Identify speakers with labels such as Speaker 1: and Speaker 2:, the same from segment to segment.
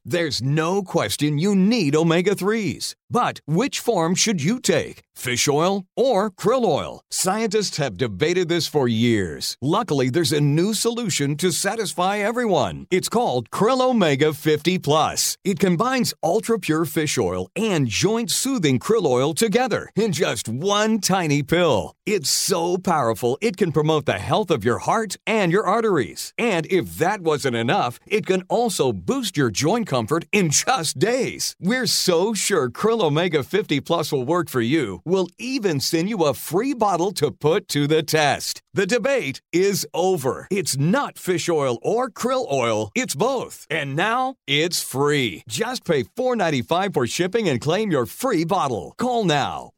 Speaker 1: There's no question you need omega-3s. But which form should you take? Fish oil or krill oil? Scientists have debated this for years. Luckily, there's a new solution to satisfy everyone. It's called Krill Omega 50 Plus. It combines ultra-pure fish oil and joint-soothing krill oil together in just one tiny pill. It's so powerful, it can promote the health of your heart and your arteries. And if that wasn't enough, it can also boost your joint comfort in just days. We're so sure Krill Omega 50 Plus will work for you. We'll even send you a free bottle to put to the test. The debate is over. It's not fish oil or krill oil. It's both. And now it's free. Just pay $4.95 for shipping and claim your free bottle. Call now.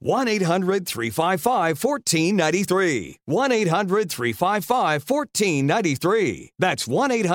Speaker 1: 1-800-355-1493. 1-800-355-1493. That's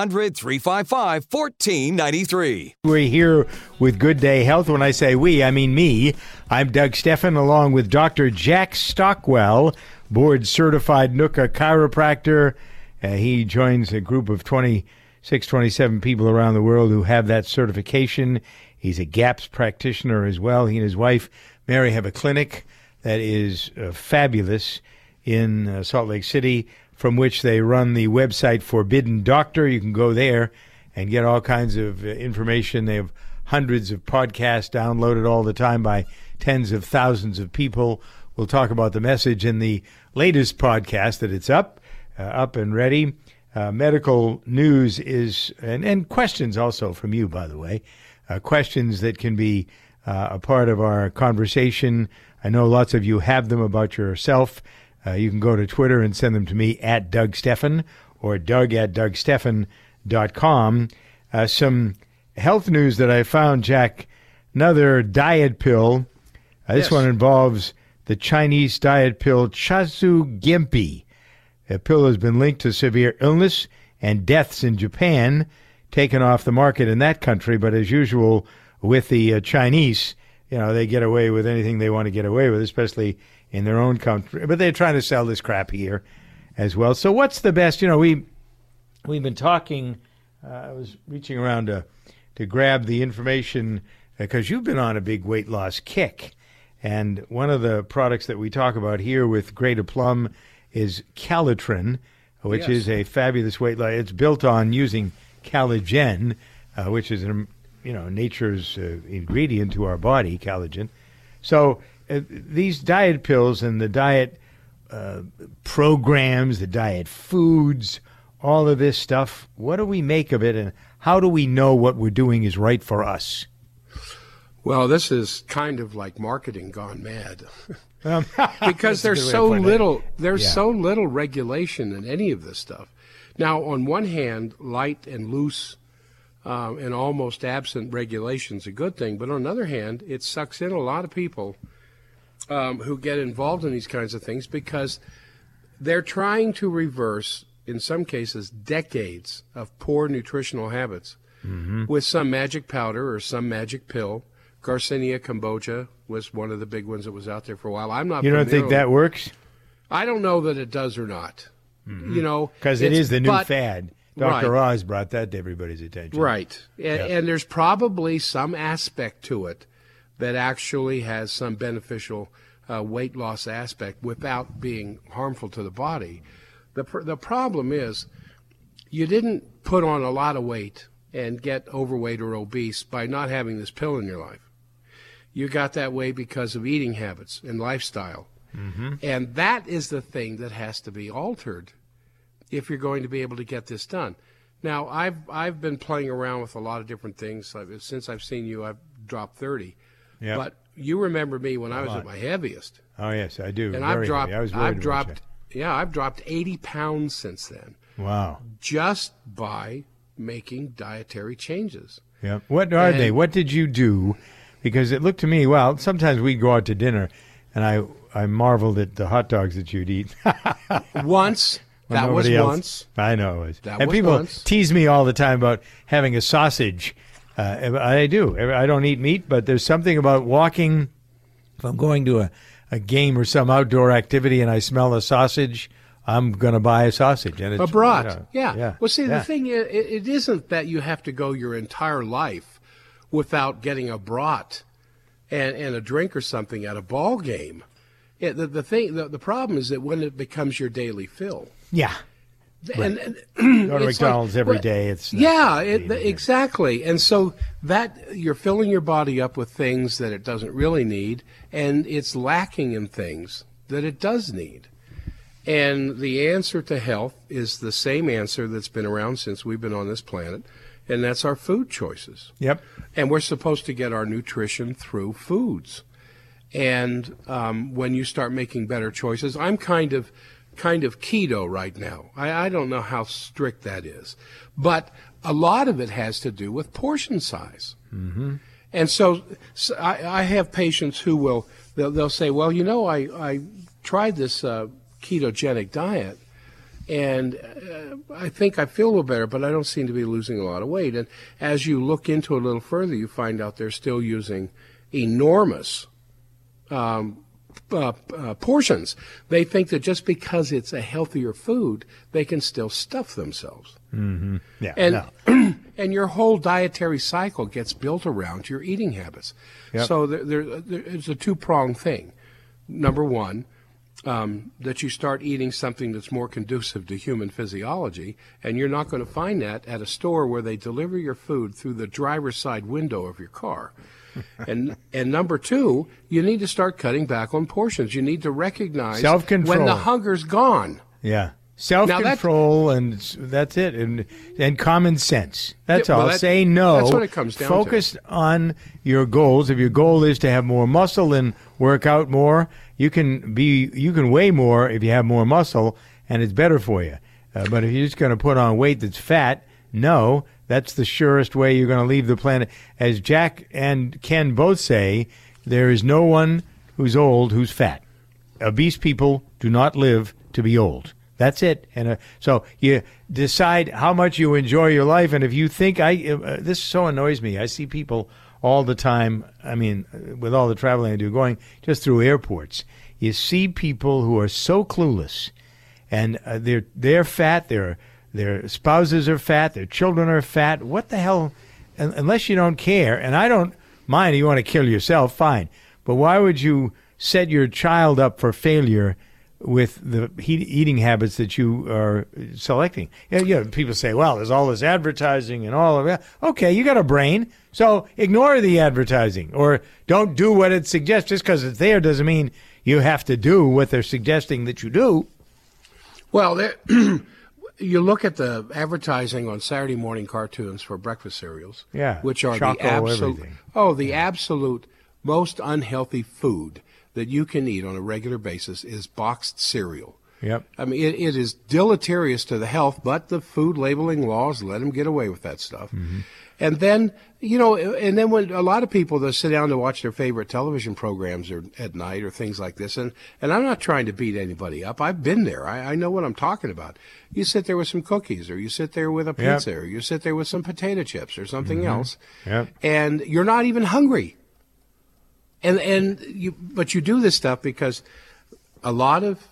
Speaker 1: 1-800-355-1493.
Speaker 2: We're here with Good Day Health. When I say we, I mean me. I'm Doug Steffen, along with Dr. Jack Stockwell, board-certified NUCA chiropractor. He joins a group of 26, 27 people around the world who have that certification. He's a GAPS practitioner as well. He and his wife, Mary, have a clinic that is fabulous in Salt Lake City, from which they run the website Forbidden Doctor. You can go there and get all kinds of information. They have hundreds of podcasts downloaded all the time by tens of thousands of people. We'll talk about the message in the latest podcast that it's up and ready. Medical news is, and questions also from you, by the way, questions that can be a part of our conversation. I know lots of you have them about yourself. You can go to Twitter and send them to me at Doug Steffen or Doug@DougSteffen.com. Some health news that I found, Jack. Another diet pill. This one involves the Chinese diet pill Chasu Gimpi. The pill has been linked to severe illness and deaths in Japan, taken off the market in that country. But as usual with the Chinese, they get away with anything they want to get away with, especially in their own country. But they're trying to sell this crap here as well. So what's the best? We've been talking. I was reaching around to grab the information because you've been on a big weight loss kick. And one of the products that we talk about here with great aplomb is Calitrin, which is a fabulous weight loss. It's built on using collagen, which is nature's ingredient to our body, collagen. So these diet pills and the diet programs, the diet foods, all of this stuff, what do we make of it, and how do we know what we're doing is right for us?
Speaker 3: Well, this is kind of like marketing gone mad, because there's so little regulation in any of this stuff. Now, on one hand, light and loose and almost absent regulation is a good thing, but on the other hand, it sucks in a lot of people who get involved in these kinds of things because they're trying to reverse, in some cases, decades of poor nutritional habits with some magic powder or some magic pill. Garcinia Cambogia was one of the big ones that was out there for a while. I'm not.
Speaker 2: You don't think that works?
Speaker 3: I don't know that it does or not.
Speaker 2: Because it is the new fad. Dr. Oz brought that to everybody's attention.
Speaker 3: Right, and there's probably some aspect to it that actually has some beneficial weight loss aspect without being harmful to the body. The problem is you didn't put on a lot of weight and get overweight or obese by not having this pill in your life. You got that way because of eating habits and lifestyle. And that is the thing that has to be altered if you're going to be able to get this done. Now, I've been playing around with a lot of different things. Since I've seen you, I've dropped 30. Yep. But you remember me when I was at my heaviest.
Speaker 2: Oh, yes, I do.
Speaker 3: And
Speaker 2: I've dropped
Speaker 3: 80 pounds since then.
Speaker 2: Wow.
Speaker 3: Just by making dietary changes.
Speaker 2: Yeah. What are they? What did you do? Because it looked to me, well, sometimes we'd go out to dinner, and I marveled at the hot dogs that you'd eat.
Speaker 3: Once. That was once.
Speaker 2: I know it was.
Speaker 3: And
Speaker 2: people tease me all the time about having a sausage. I do. I don't eat meat, but there's something about walking. If I'm going to a game or some outdoor activity and I smell a sausage, I'm going to buy a sausage. And it's,
Speaker 3: a brat. Yeah. Well, see, the thing is, it isn't that you have to go your entire life without getting a brat and a drink or something at a ball game. The problem is that when it becomes your daily fill.
Speaker 2: Yeah.
Speaker 3: And,
Speaker 2: Go to McDonald's every day. It's
Speaker 3: exactly. And so that you're filling your body up with things that it doesn't really need, and it's lacking in things that it does need. And the answer to health is the same answer that's been around since we've been on this planet, and that's our food choices.
Speaker 2: Yep.
Speaker 3: And we're supposed to get our nutrition through foods. And when you start making better choices, I'm kind of keto right now. I don't know how strict that is, but a lot of it has to do with portion size.
Speaker 2: Mm-hmm.
Speaker 3: And so I have patients who they'll say, well, I tried this ketogenic diet, and I think I feel a little better, but I don't seem to be losing a lot of weight. And as you look into it a little further, you find out they're still using enormous portions. They think that just because it's a healthier food, they can still stuff themselves.
Speaker 2: Mm-hmm. Yeah,
Speaker 3: and your whole dietary cycle gets built around your eating habits.
Speaker 2: Yep.
Speaker 3: So there's a two-pronged thing. Number one, that you start eating something that's more conducive to human physiology, and you're not going to find that at a store where they deliver your food through the driver's side window of your car. And number two, you need to start cutting back on portions. You need to recognize
Speaker 2: self-control
Speaker 3: when the hunger's gone.
Speaker 2: Yeah. Self-control, and that's it, and common sense. That's all. Say no.
Speaker 3: That's what it comes down to.
Speaker 2: Focus on your goals. If your goal is to have more muscle and work out more, you can weigh more if you have more muscle, and it's better for you. But if you're just going to put on weight that's fat, no, that's the surest way you're going to leave the planet. As Jack and Ken both say, there is no one who's old who's fat. Obese people do not live to be old. That's it. And so you decide how much you enjoy your life. And if you think this so annoys me. I see people all the time. I mean, with all the traveling I do, going just through airports, you see people who are so clueless, and they're fat. Their spouses are fat. Their children are fat. What the hell? Unless you don't care, and I don't mind. You want to kill yourself, fine. But why would you set your child up for failure with the eating habits that you are selecting? People say, well, there's all this advertising and all of that. Okay, you got a brain, so ignore the advertising, or don't do what it suggests. Just because it's there doesn't mean you have to do what they're suggesting that you do.
Speaker 3: Well, you look at the advertising on Saturday morning cartoons for breakfast cereals, which are the absolute most unhealthy food that you can eat on a regular basis is boxed cereal.
Speaker 2: Yep.
Speaker 3: I mean, it is deleterious to the health, but the food labeling laws let them get away with that stuff.
Speaker 2: Mm-hmm.
Speaker 3: And then, when a lot of people, they'll sit down to watch their favorite television programs at night or things like this, and I'm not trying to beat anybody up. I've been there. I know what I'm talking about. You sit there with some cookies, or you sit there with a pizza, or you sit there with some potato chips or something else, and you're not even hungry. But you do this stuff because a lot of,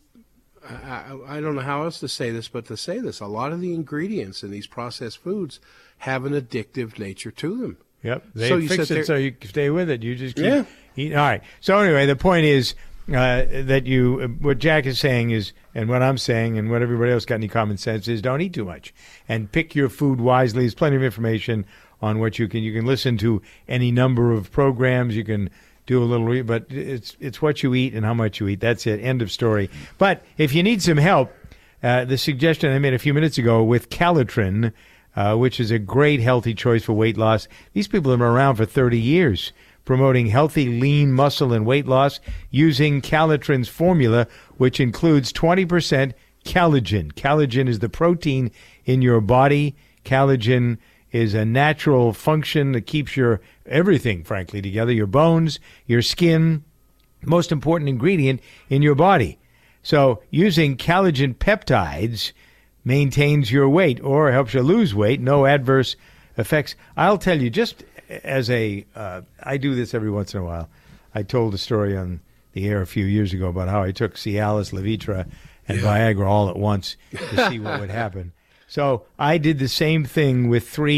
Speaker 3: I don't know how else to say this, but to say this, a lot of the ingredients in these processed foods have an addictive nature to them.
Speaker 2: Yep. They fix it so you stay with it. You just keep eating. All right. So anyway, the point is that what Jack is saying is, and what I'm saying, and what everybody else got any common sense is, don't eat too much and pick your food wisely. There's plenty of information on what you can listen to any number of programs. You can do a little, but it's what you eat and how much you eat. That's it. End of story. But if you need some help, the suggestion I made a few minutes ago with Calitrin, which is a great healthy choice for weight loss. These people have been around for 30 years, promoting healthy, lean muscle and weight loss using Calitrin's formula, which includes 20% collagen. Collagen is the protein in your body. Collagen is a natural function that keeps your everything, frankly, together, your bones, your skin, most important ingredient in your body. So using collagen peptides maintains your weight or helps you lose weight, no adverse effects. I'll tell you, just as I do this every once in a while. I told a story on the air a few years ago about how I took Cialis, Levitra, and Viagra all at once to see what would happen. So I did the same thing with 3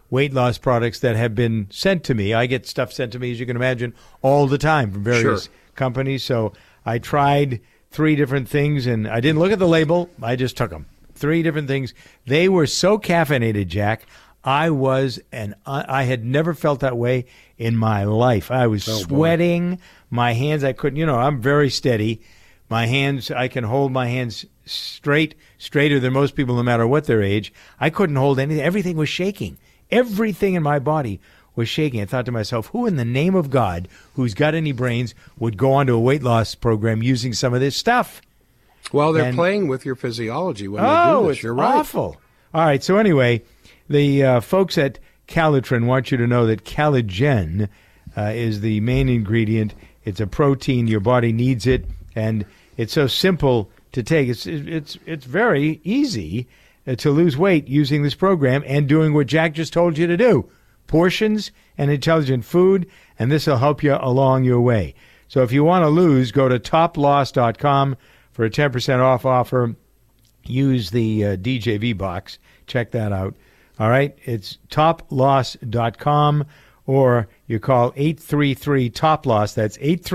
Speaker 2: weight loss products that have been sent to me. I get stuff sent to me, as you can imagine, all the time from various companies. So I tried 3 different things, and I didn't look at the label. I just took them. 3 different things. They were so caffeinated, Jack. I had never felt that way in my life. I was sweating. My hands, I couldn't, I'm very steady. My hands, I can hold my hands straighter than most people no matter what their age. I couldn't hold anything. Everything was shaking. Everything in my body was shaking. I thought to myself, who in the name of God, who's got any brains, would go onto a weight loss program using some of this stuff?
Speaker 3: Well, they're playing with your physiology when they do this. You're right.
Speaker 2: Awful. All right, so anyway, the folks at Calitrin want you to know that Caligen is the main ingredient. It's a protein. Your body needs it, and it's so simple to take. It's very easy to lose weight using this program and doing what Jack just told you to do. Portions and intelligent food, and this will help you along your way. So if you want to lose, go to toploss.com for a 10% off offer. Use the DJV box. Check that out. All right, it's toploss.com, or you call 833-TOP-LOSS. That's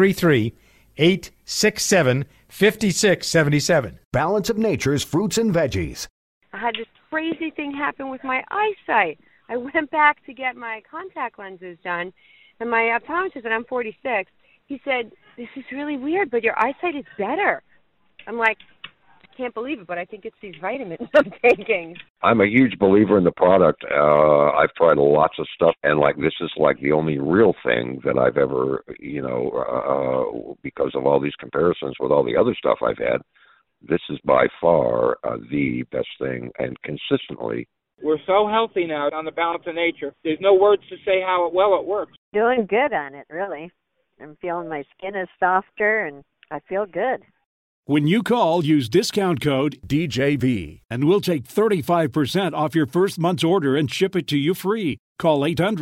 Speaker 2: 833-867-5677.
Speaker 4: Balance of Nature's fruits and veggies.
Speaker 5: I had this crazy thing happen with my eyesight. I went back to get my contact lenses done, and my optometrist, and I'm 46, he said, "This is really weird, but your eyesight is better." I'm like, I can't believe it, but I think it's these vitamins I'm taking.
Speaker 6: I'm a huge believer in the product. I've tried lots of stuff, and this is the only real thing that I've ever, because of all these comparisons with all the other stuff I've had, this is by far the best thing, and consistently.
Speaker 7: We're so healthy now on the Balance of Nature. There's no words to say how well it works.
Speaker 8: Doing good on it, really. I'm feeling my skin is softer, and I feel good.
Speaker 9: When you call, use discount code DJV, and we'll take 35% off your first month's order and ship it to you free. Call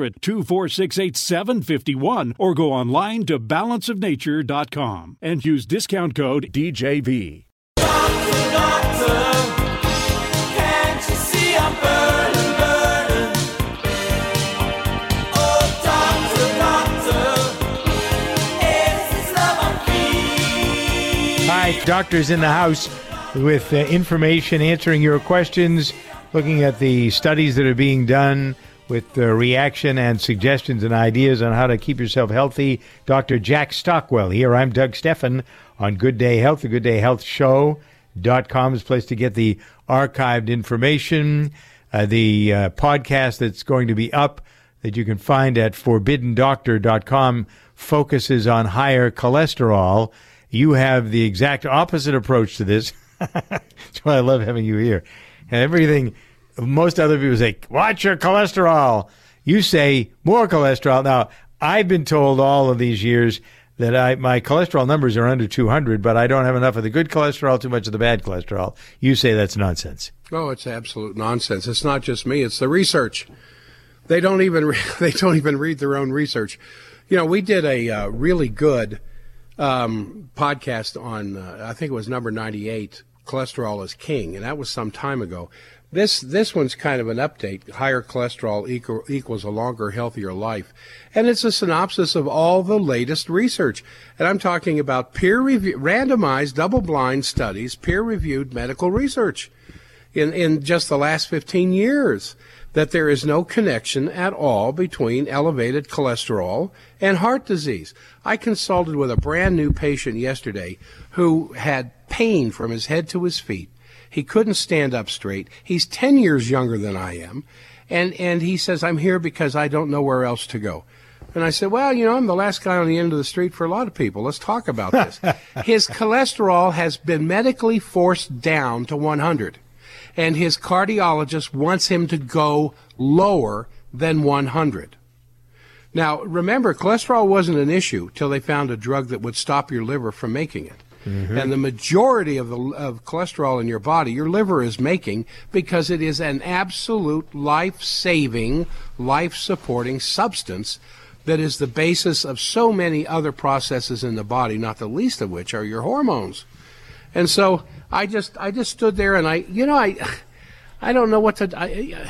Speaker 9: 800-246-8751 or go online to balanceofnature.com and use discount code DJV.
Speaker 10: Doctor, can't you see I'm burning, burning? Oh, doctor, is this love I'm feeling?
Speaker 2: Hi, doctor's in the house with information, answering your questions, looking at the studies that are being done with reaction and suggestions and ideas on how to keep yourself healthy. Dr. Jack Stockwell here. I'm Doug Steffen on Good Day Health, the Good Day Health Show.com is a place to get the archived information, the podcast that's going to be up that you can find at forbiddendoctor.com focuses on higher cholesterol. You have the exact opposite approach to this. That's why I love having you here. And everything, most other people say, watch your cholesterol. You say more cholesterol. Now, I've been told all of these years that my cholesterol numbers are under 200, but I don't have enough of the good cholesterol, too much of the bad cholesterol. You say that's nonsense.
Speaker 3: Oh, it's absolute nonsense. It's not just me; it's the research. They don't even read their own research. We did a really good podcast on I think it was number 98. Cholesterol is king, and that was some time ago. This one's kind of an update. Higher cholesterol equals a longer, healthier life. And it's a synopsis of all the latest research. And I'm talking about randomized, double-blind studies, peer-reviewed medical research in just the last 15 years, that there is no connection at all between elevated cholesterol and heart disease. I consulted with a brand-new patient yesterday who had pain from his head to his feet. He couldn't stand up straight. He's 10 years younger than I am. And he says, I'm here because I don't know where else to go. And I said, well, I'm the last guy on the end of the street for a lot of people. Let's talk about this. His cholesterol has been medically forced down to 100. And his cardiologist wants him to go lower than 100. Now, remember, cholesterol wasn't an issue till they found a drug that would stop your liver from making it. Mm-hmm. And the majority of cholesterol in your body, your liver is making, because it is an absolute life-saving, life-supporting substance that is the basis of so many other processes in the body, not the least of which are your hormones. And so I just stood there and I don't know what to.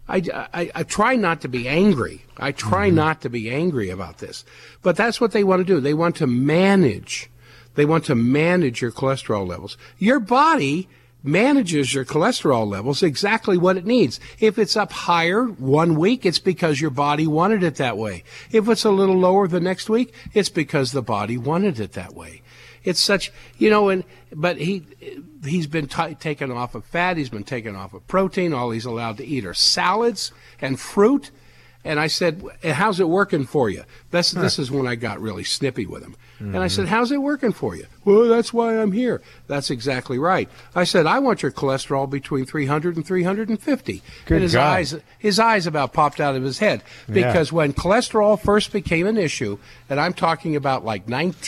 Speaker 3: I try not to be angry. I try not to be angry about this. But that's what they want to do. They want to manage. They want to manage your cholesterol levels. Your body manages your cholesterol levels exactly what it needs. If it's up higher 1 week, it's because your body wanted it that way. If it's a little lower the next week, it's because the body wanted it that way. It's such, but he's been taken off of fat, he's been taken off of protein, all he's allowed to eat are salads and fruit. And I said, how's it working for you? This is when I got really snippy with him. And I said, how's it working for you? Well, that's why I'm here. That's exactly right. I said, I want your cholesterol between 300 and 350.
Speaker 2: Good
Speaker 3: and
Speaker 2: God.
Speaker 3: his eyes about popped out of his head. Because when cholesterol first became an issue, and I'm talking about like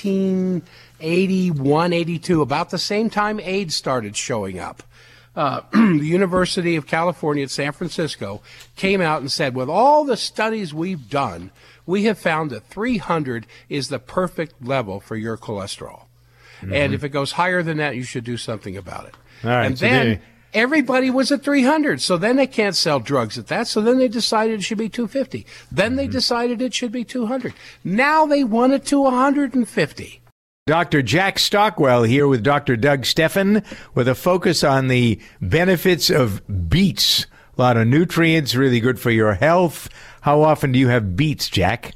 Speaker 3: 1981, 82, about the same time AIDS started showing up. The University of California at San Francisco came out and said, with all the studies we've done, we have found that 300 is the perfect level for your cholesterol. And if it goes higher than that, you should do something about it.
Speaker 2: All right,
Speaker 3: and
Speaker 2: so
Speaker 3: then everybody was at 300. So then they can't sell drugs at that. So then they decided it should be 250. Then they decided it should be 200. Now they want it to 150.
Speaker 2: Dr. Jack Stockwell here with Dr. Doug Steffen with a focus on the benefits of beets. A lot of nutrients, really good for your health. How often do you have beets, Jack?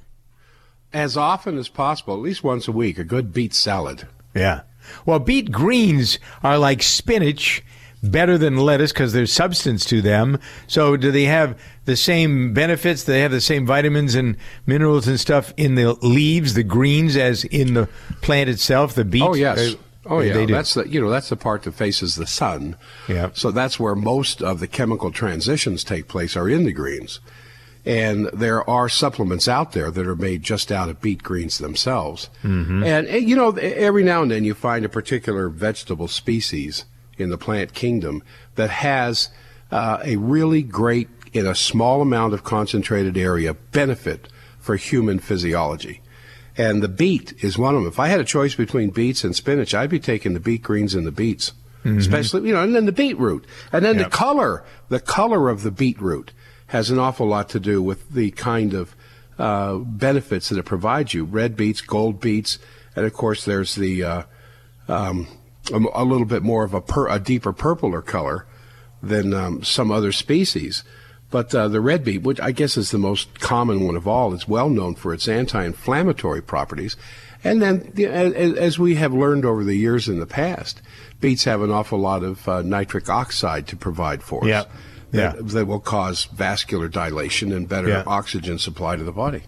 Speaker 3: As often as possible, at least once a week, a good beet salad.
Speaker 2: Yeah. Well, beet greens are like spinach, better than lettuce because there's substance to them. So do they have the same benefits? Do they have the same vitamins and minerals and stuff in the leaves, the greens, as in the plant itself, the beet?
Speaker 3: Oh, yes.
Speaker 2: They do.
Speaker 3: That's the part that faces the sun.
Speaker 2: Yeah.
Speaker 3: So that's where most of the chemical transitions take place, are in the greens. And there are supplements out there that are made just out of beet greens themselves. And, every now and then you find a particular vegetable species in the plant kingdom that has a really great, in a small amount of concentrated area, benefit for human physiology. And the beet is one of them. If I had a choice between beets and spinach, I'd be taking the beet greens and the beets, especially, and then the beetroot. And then the color of the beetroot has an awful lot to do with the kind of benefits that it provides you. Red beets, gold beets, and of course there's the a little bit more of a deeper purpler color than some other species. But the red beet, which I guess is the most common one of all, is well known for its anti-inflammatory properties. And then, as we have learned over the years in the past, beets have an awful lot of nitric oxide to provide for us. That will cause vascular dilation and better oxygen supply to the body.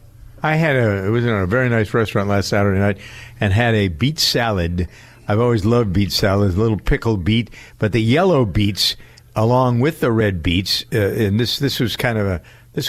Speaker 2: I was in a very nice restaurant last Saturday night and had a beet salad. I've always loved beet salads, a little pickled beet, but the yellow beets along with the red beets, and this was kind of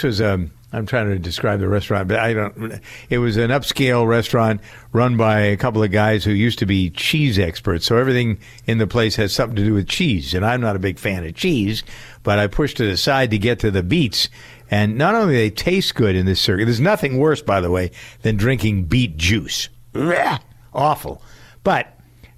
Speaker 2: I'm trying to describe the restaurant, but it was an upscale restaurant run by a couple of guys who used to be cheese experts. So everything in the place has something to do with cheese. And I'm not a big fan of cheese, but I pushed it aside to get to the beets. And not only they taste good in this circuit, there's nothing worse, by the way, than drinking beet juice. Awful. But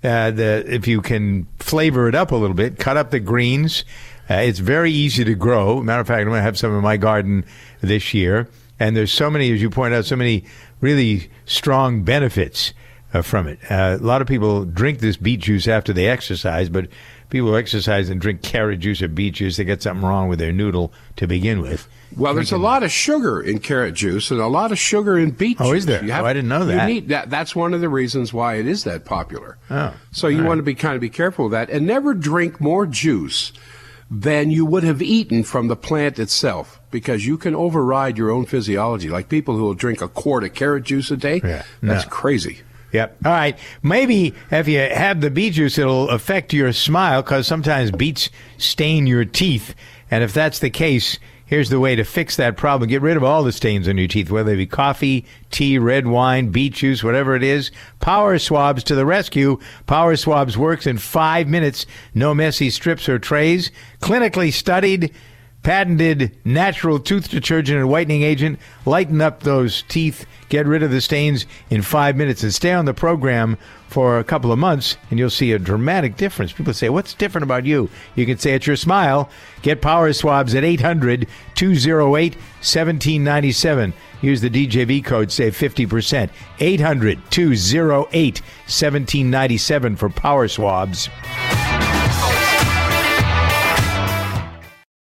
Speaker 2: if you can flavor it up a little bit, cut up the greens. It's very easy to grow. Matter of fact, I'm going to have some in my garden this year. And there's so many, as you point out, so many really strong benefits from it. A lot of people drink this beet juice after they exercise, but people who exercise and drink carrot juice or beet juice, they get something wrong with their noodle to begin with.
Speaker 3: Well, there's a lot of sugar in carrot juice and a lot of sugar in beet juice.
Speaker 2: Oh, is there? I didn't know that.
Speaker 3: You need that. That's one of the reasons why it is that popular.
Speaker 2: Oh,
Speaker 3: so you want to be careful with that, and never drink more juice than you would have eaten from the plant itself, because you can override your own physiology. Like people who will drink a quart of carrot juice a day, that's crazy.
Speaker 2: Yep. All right. Maybe if you have the beet juice, it'll affect your smile, because sometimes beets stain your teeth. And if that's the case, here's the way to fix that problem. Get rid of all the stains on your teeth, whether they be coffee, tea, red wine, beet juice, whatever it is. Power Swabs to the rescue. Power Swabs works in 5 minutes. No messy strips or trays. Clinically studied. patented natural tooth detergent and whitening agent. Lighten up those teeth. Get rid of the stains in 5 minutes and stay on the program for a couple of months, and you'll see a dramatic difference. People say, what's different about you? You can say it's your smile. Get Power Swabs at 800-208-1797. Use the DJV code, save 50%. 800-208-1797 for Power Swabs.